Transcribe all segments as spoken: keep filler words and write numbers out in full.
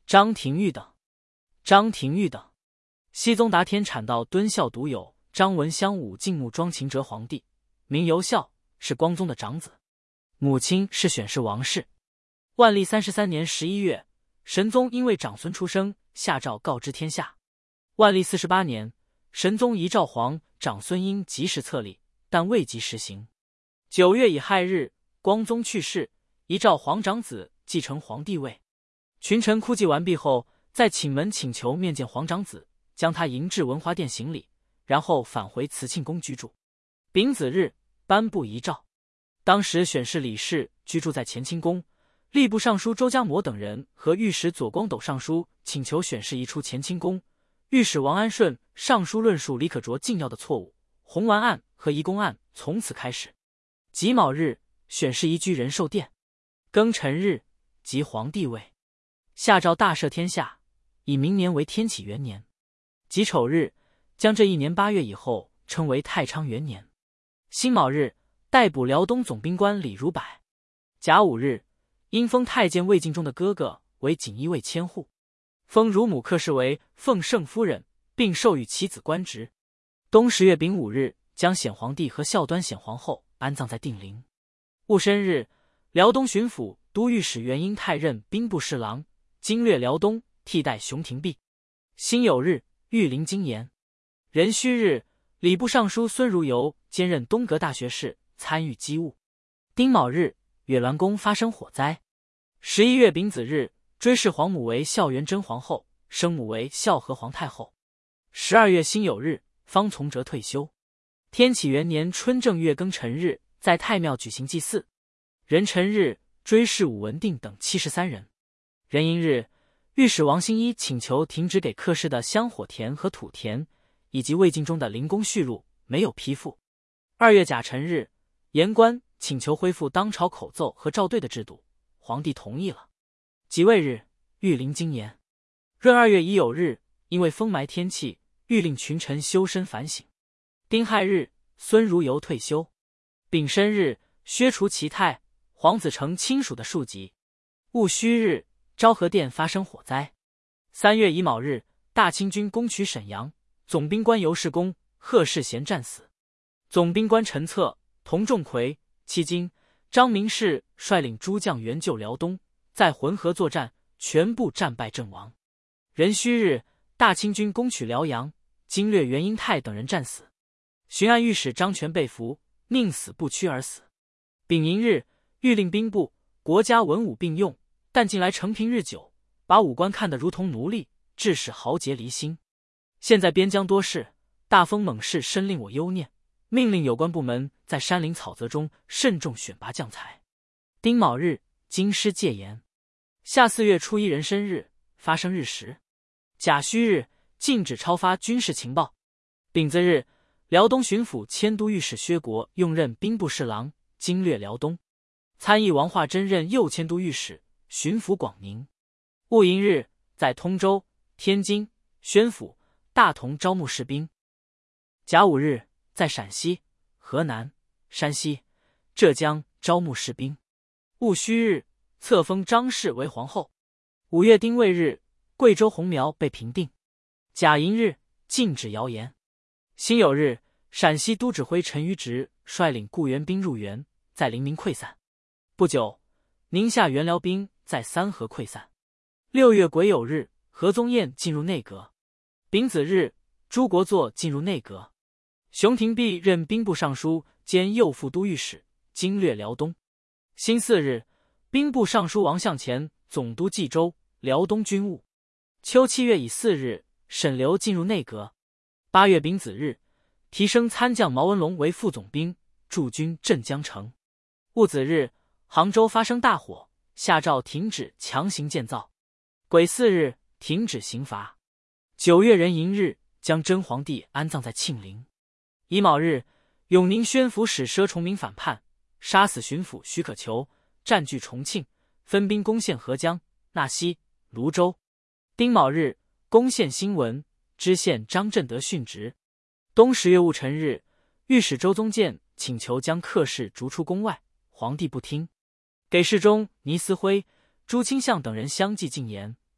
张廷玉等。张廷玉等，熹宗达天产道敦孝独有张文襄武敬穆庄秦哲皇帝，名由孝，是光宗的长子，母亲是选氏王氏。万历三十三年十一月，神宗因为长孙出生，下诏告知天下。万历四十八年，神宗遗诏皇长孙应及时册立，但未及实行。九月乙亥日，光宗去世，遗诏皇长子继承皇帝位。群臣哭祭完毕后，再请门请求面见皇长子，将他迎至文华殿行礼，然后返回慈庆宫居住。丙子日，颁布遗诏。当时选氏李氏居住在乾清宫，吏部尚书周家模等人和御史左光斗上书请求选氏移出乾清宫。御史王安顺上书论述李可灼禁药的错误，红丸案和移宫案从此开始。己卯日，选氏移居仁寿殿。庚辰日，即皇帝位。下诏大赦天下，以明年为天启元年。己丑日，将这一年八月以后称为太昌元年。辛卯日，逮捕辽东总兵官李如柏。甲午日，因封太监魏敬中的哥哥为锦衣卫千户，封乳母客氏为奉圣夫人，并授予其子官职。冬十月丙午日，将显皇帝和孝端显皇后安葬在定陵。戊申日，辽东巡抚都御史袁英泰任兵部侍郎，经略辽东，替代熊廷弼。辛酉日，御临京言。壬戌日，礼部尚书孙如游兼任东阁大学士，参与机务。丁卯日，月銮宫发生火灾。十一月丙子日，追谥皇母为孝元真皇后，生母为孝和皇太后。十二月辛酉日，方从哲退休。天启元年春正月庚辰日，在太庙举行祭祀。壬辰日，追谥武文定等七十三人。壬寅日，御史王兴一请求停止给客氏的香火田和土田，以及魏晋中的灵宫续录，没有批复。二月甲辰日，言官请求恢复当朝口奏和校对的制度，皇帝同意了。己未日，御临京言。闰二月乙酉日，因为风霾天气，欲令群臣修身反省。丁亥日，孙如游退休。丙申日，削除其太皇子成亲属的庶籍。戊戌日，昭和殿发生火灾。三月乙卯日，大清军攻取沈阳，总兵官尤世功、贺世贤战死。总兵官陈策、童仲奎、戚金、张明士率领诸将援救辽东，在浑河作战，全部战败阵亡。壬戌日，大清军攻取辽阳，经略袁英泰等人战死。巡按御史张全被俘，宁死不屈而死。丙寅日，谕令兵部、国家文武并用，但近来承平日久，把武官看得如同奴隶，致使豪杰离心。现在边疆多事，大风猛势深令我忧念，命令有关部门在山林草泽中慎重选拔将才。丁卯日，京师戒严。夏四月初一壬申日，发生日食。甲戌日，禁止超发军事情报。丙子日，辽东巡抚迁都御史薛国用任兵部侍郎，经略辽东。参议王化贞任右迁都御史，巡抚广宁。戊寅日，在通州、天津、宣府、大同招募士兵。甲午日，在陕西、河南、山西、浙江招募士兵。戊戌日，册封张氏为皇后。五月丁未日，贵州红苗被平定。甲寅日，禁止谣言。辛酉日，陕西都指挥陈于直率领固原兵入援，在临明溃散。不久，宁夏援辽兵在三河溃散。六月癸酉日，何宗彦进入内阁。丙子日，朱国祚进入内阁。熊廷弼任兵部尚书兼右副都御史，经略辽东。辛巳日，兵部尚书王向前总督冀州、辽东军务。秋七月乙巳日，沈刘进入内阁。八月丙子日，提升参将毛文龙为副总兵，驻军镇江城。戊子日，杭州发生大火，下诏停止强行建造。癸巳日，停止刑罚。九月壬寅日，将真皇帝安葬在庆陵。乙卯日，永宁宣抚使佘崇明反叛，杀死巡抚许可求，占据重庆，分兵攻陷合江、纳西、泸州。丁卯日，攻陷新闻，知县张振德殉职。冬十月戊辰日，御史周宗建请求将客氏逐出宫外，皇帝不听，给事中倪思辉、朱清相等人相继进言，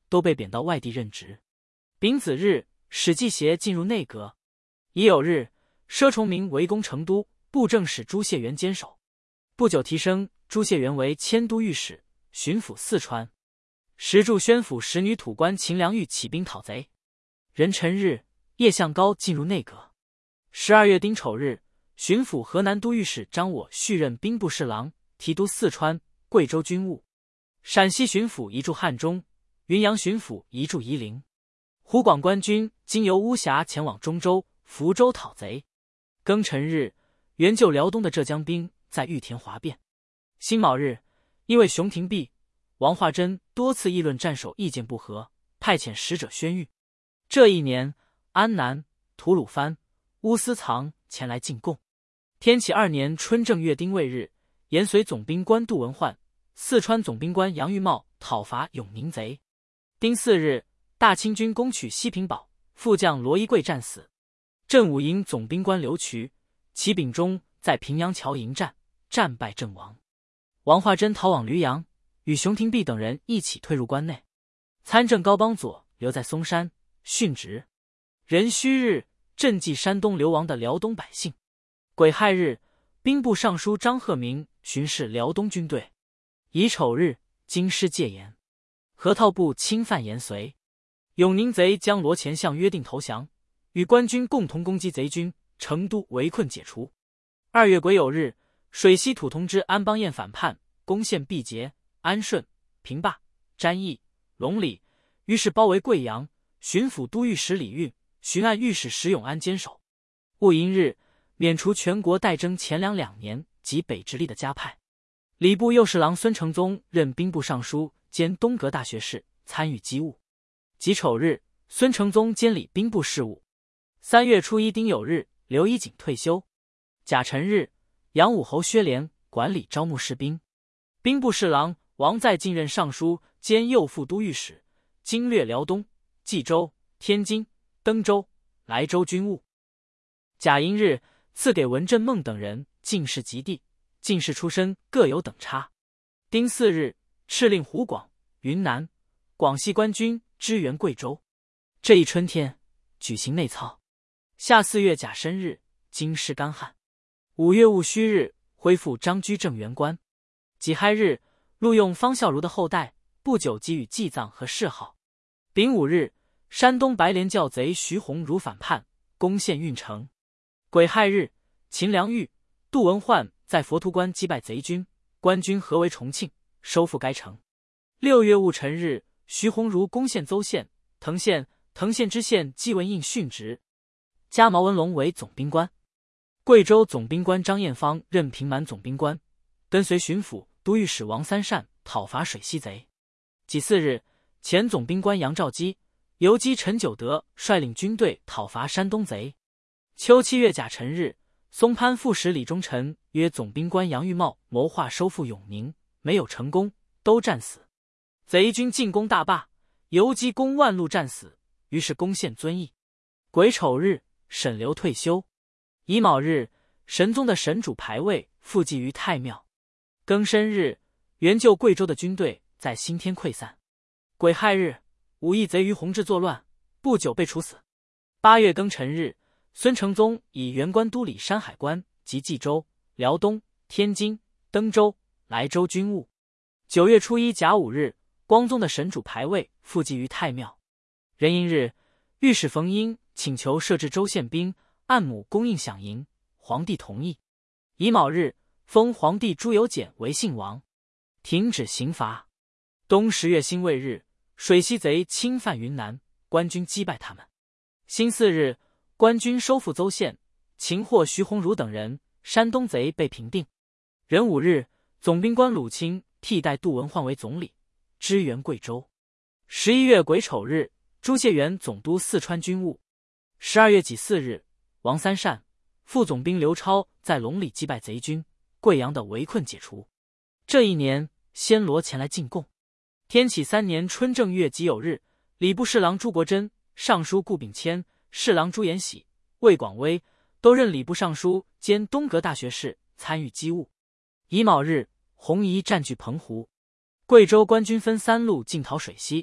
都被贬到外地任职。丙子日，史记协进入内阁。乙酉日，佘崇明围攻成都，布政使朱谢元坚守。不久提升朱谢元为迁都御史，巡抚四川。时驻宣府使女土官秦良玉起兵讨贼。壬辰日，叶向高进入内阁。十二月丁丑日，巡抚河南都御史张我续任兵部侍郎，提督四川、贵州军务。陕西巡抚移驻汉中，云阳巡抚移驻夷陵。湖广官军经由巫峡前往中州、福州讨贼。庚辰日，援救辽东的浙江兵在玉田哗变。辛卯日，因为熊廷弼、王化贞多次议论战守意见不合，派遣使者宣谕。这一年，安南、吐鲁番、乌斯藏前来进贡。天启二年春正月丁未日，延绥总兵官杜文焕、四川总兵官杨玉茂讨伐永宁贼。丁巳日，大清军攻取西平堡，副将罗一贵战死。镇武营总兵官刘渠、齐秉忠在平阳桥迎战，战败阵亡。王化贞逃往驴阳，与熊廷弼等人一起退入关内。参政高邦佐留在松山殉职。壬戌日，赈济山东流亡的辽东百姓。癸亥日，兵部尚书张鹤鸣巡视辽东军队。乙丑日，京师戒严。河套部侵犯延绥，永宁贼将罗前相约定投降，与官军共同攻击贼军，成都围困解除。二月癸酉日，水西土同知安邦彦反叛，攻陷毕节、安顺、平坝、詹义、龙里，于是包围贵阳。巡抚都御史李运、巡按御史石永安坚守。戊寅日，免除全国代征前粮两年及北直隶的加派。礼部右侍郎孙承宗任兵部尚书兼东阁大学士，参与机务。己丑日，孙承宗监理兵部事务。三月初一丁酉日，刘一景退休。甲辰日，杨武侯薛廉管理招募士兵。兵部侍郎王在进任尚书兼右副都御史，经略辽东、冀州、天津、登州、莱州军务。甲寅日，赐给文振孟等人进士及第，进士出身各有等差。丁巳日，敕令湖广、云南、广西官军支援贵州。这一春天，举行内操。夏四月甲申日，京师干旱。五月戊戌日，恢复张居正原官。己亥日，录用方孝孺的后代，不久给予祭葬和谥号。丙午日，山东白莲教贼徐鸿儒反叛，攻陷运城。癸亥日，秦良玉、杜文焕在佛图关击败贼军，官军合围重庆，收复该城。六月戊辰日，徐鸿儒攻陷邹县、滕县，滕县知县季文印殉职，加毛文龙为总兵官。贵州总兵官张彦芳任平满总兵官，跟随巡抚都御史王三善讨伐水西贼。己巳日，前总兵官杨兆基、游击陈九德率领军队讨伐山东贼。秋七月甲辰日，松潘副使李忠臣约总兵官杨玉茂谋划收复永宁，没有成功，都战死。贼军进攻大坝，游击攻万路战死，于是攻陷遵义。癸丑日，沈刘退休。乙卯日，神宗的神主牌位附祭于太庙。庚申日，援救贵州的军队在新天溃散。癸亥日，武义贼于弘治作乱，不久被处死。八月庚辰日，孙承宗以原官督理山海关及冀州、辽东、天津、登州、莱州军务。九月初一甲午日，光宗的神主牌位附祭于太庙。壬寅日，御史冯英请求设置州县兵，按亩供应饷银，皇帝同意。乙卯日，封皇帝朱由检为信王，停止刑罚。冬十月辛未日，水西贼侵犯云南，官军击败他们。辛巳日，官军收复邹县，擒获徐鸿儒等人，山东贼被平定。壬午日，总兵官鲁钦替代杜文焕为总理，支援贵州。十一月癸丑日，朱谢元总督四川军务。十二月己巳日，王三善、副总兵刘超在龙里击败贼军，贵阳的围困解除。这一年，暹罗前来进贡。天启三年春正月己酉日，礼部侍郎朱国珍、尚书顾秉谦、侍郎朱延喜、魏广威都任礼部尚书兼东阁大学士，参与机务。乙卯日，红夷占据澎湖。贵州官军分三路进讨水西，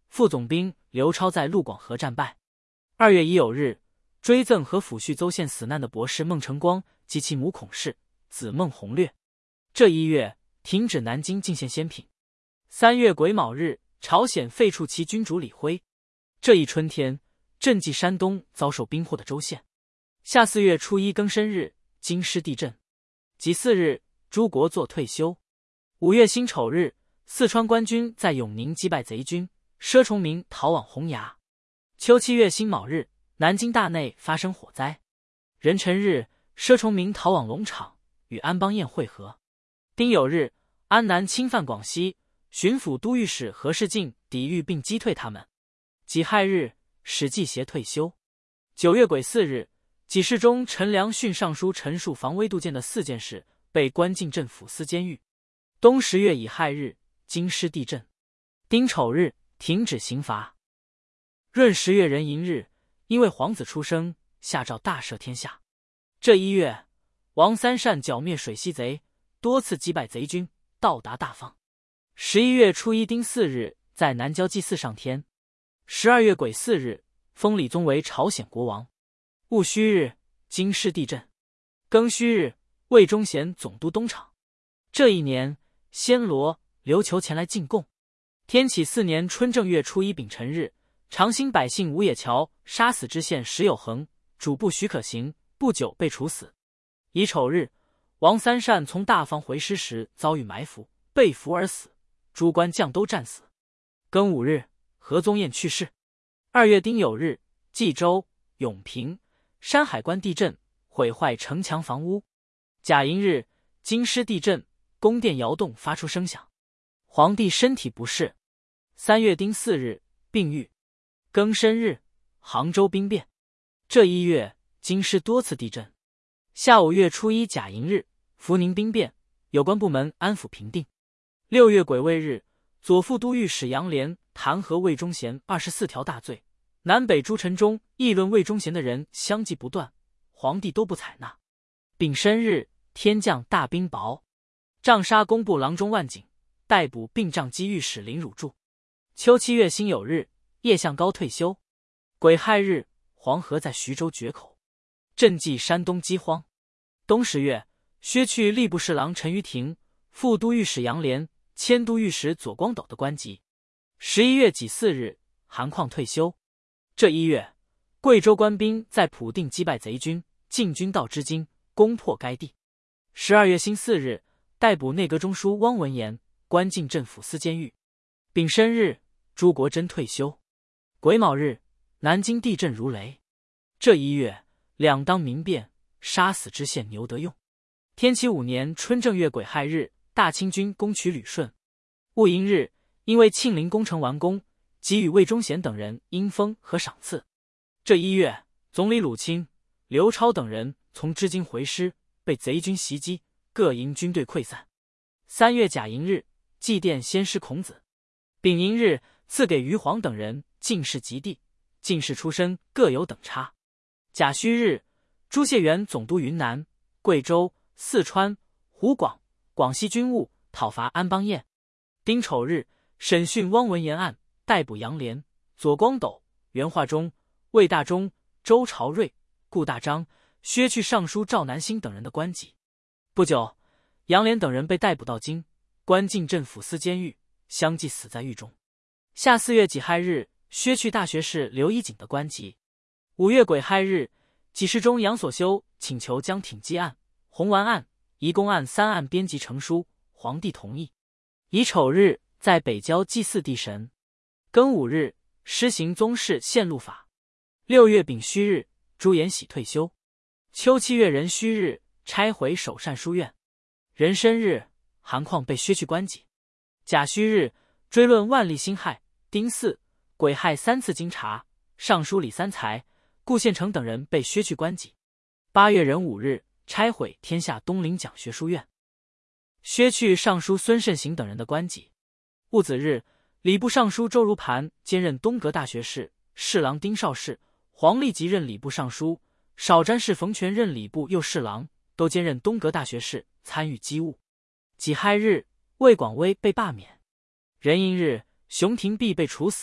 副总兵刘超在陆广河战败。二月乙酉日，追赠和抚恤邹县死难的博士孟承光及其母孔氏、子孟弘略。这一月，停止南京进献仙品。三月癸卯日，朝鲜废黜其君主李辉。这一春天，赈济山东遭受兵祸的州县。夏四月初一庚申日，京师地震。己巳日，朱国祚退休。五月辛丑日，四川官军在永宁击败贼军，佘崇明逃往洪崖。秋七月辛卯日，南京大内发生火灾。壬辰日，佘崇明逃往龙场，与安邦彦会合。丁酉日，安南侵犯广西，巡抚都御史何世进抵御并击退他们。己亥日，史季协退休。九月癸巳日，己世中陈良训尚书陈述防微杜渐的四件事被关进镇抚司监狱。冬十月乙亥日，京师地震。丁丑日，停止刑罚。闰十月壬寅日，因为皇子出生，下诏大赦天下。这一月，王三善剿灭水西贼，多次击败贼军，到达大方。十一月初一丁巳日，在南郊祭祀上天。十二月癸巳日，封李宗为朝鲜国王。戊戌日，京师地震。庚戌日，魏忠贤总督东厂。这一年，暹罗、琉球前来进贡。天启四年春正月初一丙辰日，长兴百姓吴野桥杀死知县石有恒，主簿许可行不久被处死。乙丑日，王三善从大方回师时遭遇埋伏，被俘而死，诸官将都战死。庚午日，何宗彦去世。二月丁酉日，冀州、永平、山海关地震，毁坏城墙房屋。甲寅日，京师地震，宫殿摇动发出声响。皇帝身体不适。三月丁巳日，病愈。庚申日，杭州兵变。这一月，京师多次地震。下五月初一甲寅日，福宁兵变，有关部门安抚平定。六月癸未日，左副都御史杨涟弹劾魏忠贤二十四条大罪，南北诸臣中议论魏忠贤的人相继不断，皇帝都不采纳。丙申日，天降大冰雹，杖杀工部郎中万景，逮捕并杖击御史林汝柱。秋七月辛酉日，叶向高退休。癸亥日，黄河在徐州决口，赈济山东饥荒。冬十月，削去吏部侍郎陈于廷、副都御史杨涟、迁都御史左光斗的官籍。十一月己巳日，韩况退休。这一月，贵州官兵在普定击败贼军，进军到织金，攻破该地。十二月辛巳日，逮捕内阁中书汪文言，关进镇抚司监狱。丙申日，朱国桢退休。癸卯日，南京地震如雷。这一月，两当民变，杀死知县牛德用。天启五年春正月癸亥日，大清军攻取旅顺。戊寅日，因为庆陵工程完工，给予魏忠贤等人阴封和赏赐。这一月，总理鲁钦、刘超等人从织金回师，被贼军袭击，各营军队溃散。三月甲寅日，祭奠先师孔子。丙寅日，赐给余黄等人进士及第，进士出身各有等差。甲戌日，朱燮元总督云南、贵州、四川、湖广、广西军务，讨伐安邦彦。丁丑日，审讯汪文言案，逮捕杨涟、左光斗、袁化中、魏大忠、周朝瑞、顾大章，削去尚书赵南星等人的官籍。不久，杨涟等人被逮捕到京，关进镇抚司监狱，相继死在狱中。夏四月己亥日，削去大学士刘一锦的官籍。五月癸亥日，给事中杨所修请求将挺击案、红丸案、移宫案三案编辑成书，皇帝同意。乙丑日，在北郊祭祀地神。庚午日，施行宗室献禄法。六月丙戌日，朱延禧退休。秋七月壬戌日，拆毁首善书院。壬申日，韩况被削去官籍。甲戌日，追论万历辛亥。丁巳、癸亥三次经查，尚书李三才、顾宪成等人被削去官籍。八月壬午日，拆毁天下东陵讲学书院，削去尚书孙慎行等人的官籍。戊子日，礼部尚书周如盘兼任东阁大学士，侍郎丁绍世、黄立吉任礼部尚书，少詹事冯全任礼部右侍郎，都兼任东阁大学士，参与机务。己亥日，魏广微被罢免。壬寅日，熊廷弼被处死，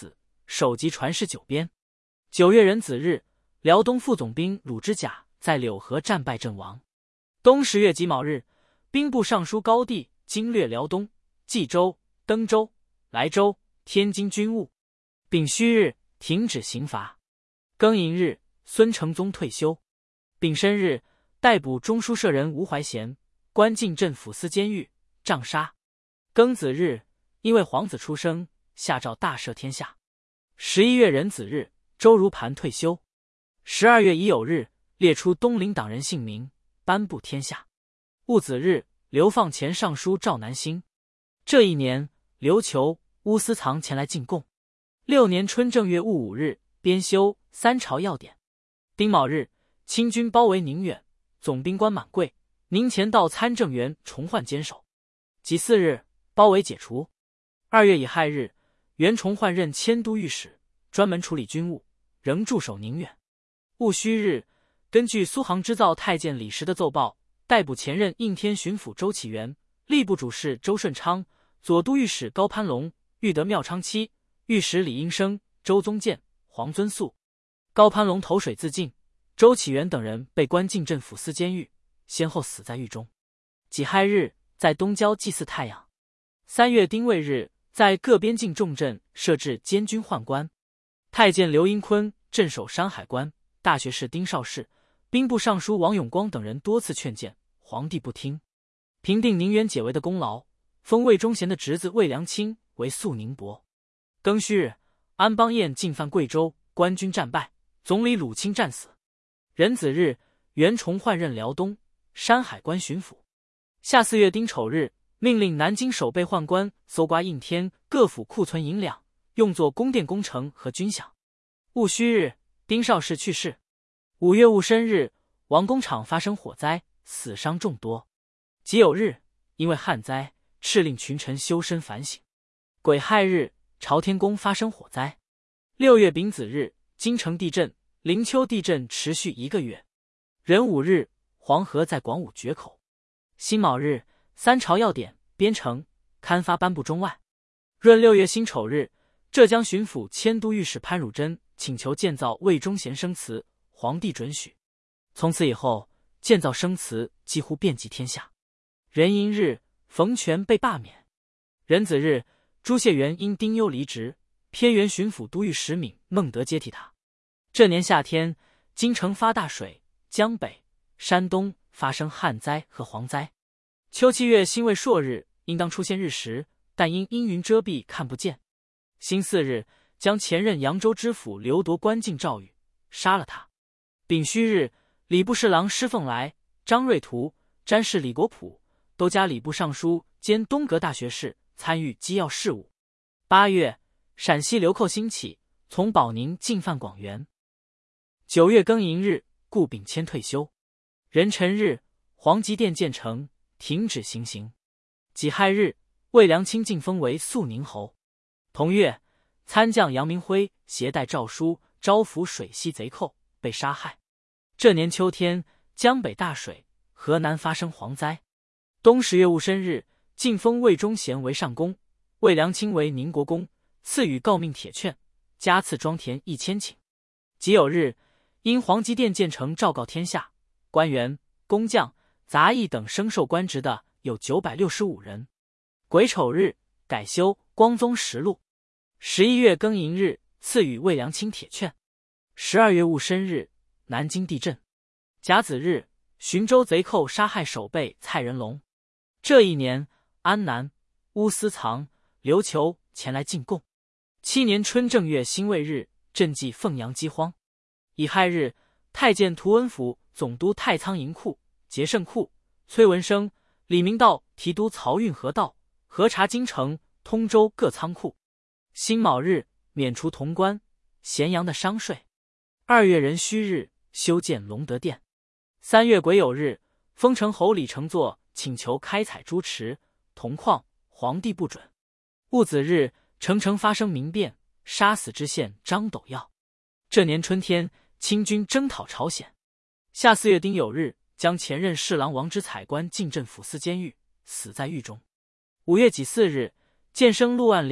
首级传世九边。九月壬子日，辽东副总兵鲁之甲在柳河战败阵亡。冬十月己卯日，兵部尚书高第经略辽东、冀州、登州、莱州、天津军务。丙戌日，停止刑罚。庚寅日，孙承宗退休。丙申日，逮捕中书舍人吴怀贤，关进镇抚司监狱，杖杀。庚子日，因为皇子出生，下诏大赦天下。十一月壬子日，周如盘退休。十二月乙酉日，列出东林党人姓名，颁布天下。戊子日，流放前尚书赵南星。这一年，刘求、乌思藏前来进贡。六年春正月戊午日，编修《三朝要典》。丁卯日，清军包围宁远，总兵官满贵、宁前道参政员重焕坚守。己巳日，包围解除。二月乙亥日，袁崇焕任迁都御史，专门处理军务，仍驻守宁远。戊戌日，根据苏杭织造太监李时的奏报，逮捕前任应天巡抚周启元、吏部主事周顺昌、左都御史高攀龙、御德庙昌期、御史李应生、周宗建、黄尊素。高攀龙投水自尽，周启元等人被关进镇抚司监狱，先后死在狱中。己亥日，在东郊祭祀太阳。三月丁未日，在各边境重镇设置监军宦官。太监刘英坤镇守山海关，大学士丁绍世、兵部尚书王永光等人多次劝谏，皇帝不听。平定宁远解围的功劳，封魏忠贤的侄子魏良卿为肃宁伯。庚戌日，安邦彦进犯贵州，官军战败，总理鲁钦战死。壬子日，袁崇焕任辽东、山海关巡抚。夏四月丁丑日，命令南京守备宦官搜刮应天各府库存银两，用作宫殿工程和军饷。戊戌日，丁绍世去世。五月戊申日，王工厂发生火灾，死伤众多。己酉日，因为旱灾，敕令群臣修身反省。癸亥日，朝天宫发生火灾。六月丙子日，京城地震，灵丘地震持续一个月。壬午日，黄河在广武决口。辛卯日，三朝要典编成，刊发颁布中外。闰六月辛丑日，浙江巡抚迁都御史潘汝贞请求建造魏忠贤生祠，皇帝准许。从此以后，建造生祠几乎遍及天下。壬寅日，冯权被罢免。壬子日，朱燮元因丁忧离职，偏原巡抚都御史闵孟德接替他。这年夏天，京城发大水，江北、山东发生旱灾和蝗灾。秋七月辛未朔日，应当出现日食，但因阴云遮蔽看不见。辛巳日，将前任扬州知府刘铎关进诏狱，杀了他。丙戌日，礼部侍郎施凤来、张瑞图、詹事李国普都加礼部尚书兼东阁大学士，参与机要事务。八月，陕西流寇兴起，从保宁进犯广元。九月庚寅日，顾秉谦退休。壬辰日，皇极殿建成，停止行刑。己亥日，魏良卿晋封为肃宁侯。同月，参将杨明辉携带诏书招抚水西贼寇，被杀害。这年秋天，江北大水，河南发生蝗灾。冬十月戊申日，晋封魏忠贤为上公，魏良卿为宁国公，赐予诰命铁券，加赐庄田一千顷。己酉日，因皇极殿建成，昭告天下，官员、工匠、杂役等升授官职的有九百六十五人。癸丑日，改修《光宗实录》。十一月庚寅日，赐予魏良卿铁券。十二月戊申日，南京地震。甲子日，寻州贼寇杀害守备蔡仁龙。这一年，安南、乌思藏、刘求前来进贡。七年春正月辛未日，赈济凤阳饥荒。乙亥日，太监涂文甫总督太仓银库、节胜库，崔文生、李明道提督漕运河道，核查京城、通州各仓库。辛卯日，免除潼关、咸阳的商税。二月壬戌日，修建隆德殿。三月癸酉日，丰城侯李承祚请求开采猪池、铜矿，皇帝不准。戊子日，澄城发生民变，杀死知县张斗耀。这年春天，清军征讨朝鲜。夏四月丁酉日，将前任侍郎王之采关进镇抚司监狱，死在狱中。五月己巳日，建生陆万林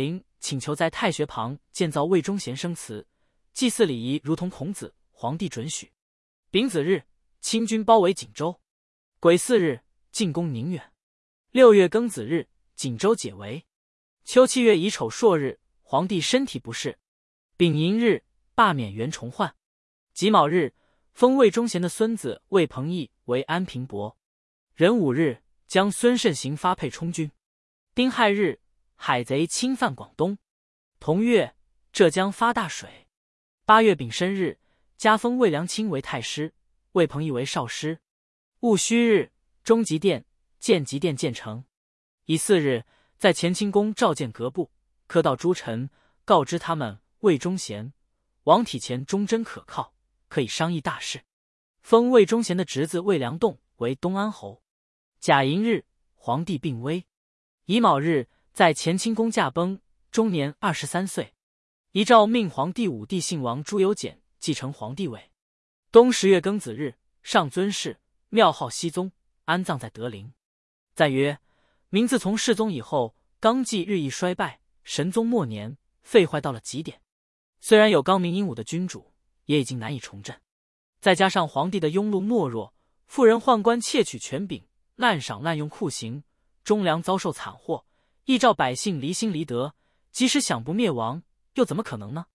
请求在太学旁建造魏忠贤生祠，祭祀礼仪如同孔子，皇帝准许。丙子日，清军包围锦州。癸巳日，进攻宁远。六月庚子日，锦州解围。秋七月乙丑朔日，皇帝身体不适。丙寅日，罢免袁崇焕。己卯日，封魏忠贤的孙子魏鹏毅为安平伯。壬午日，将孙慎行发配充军。丁亥日，海贼侵犯广东。同月，浙江发大水。八月丙申日，加封魏良卿为太师，魏鹏毅为少师。戊戌日，中极殿、建极殿建成。乙巳日，在乾清宫召见阁部、科道诸臣，告知他们魏忠贤、王体乾忠贞可靠，可以商议大事。封魏忠贤的侄子魏良栋为东安侯。甲寅日，皇帝病危。乙卯日，在乾清宫驾崩，终年二十三岁。遗诏命皇帝武帝信王朱由检继承皇帝位。冬十月庚子日，上尊谥，庙号熹宗，安葬在德陵。赞曰：明自从世宗以后，纲纪日益衰败，神宗末年废坏到了极点。虽然有刚明英武的君主，也已经难以重振。再加上皇帝的庸碌懦弱，妇人宦官窃取权柄，滥赏滥用酷刑，忠良遭受惨祸，依照百姓离心离德，即使想不灭亡，又怎么可能呢？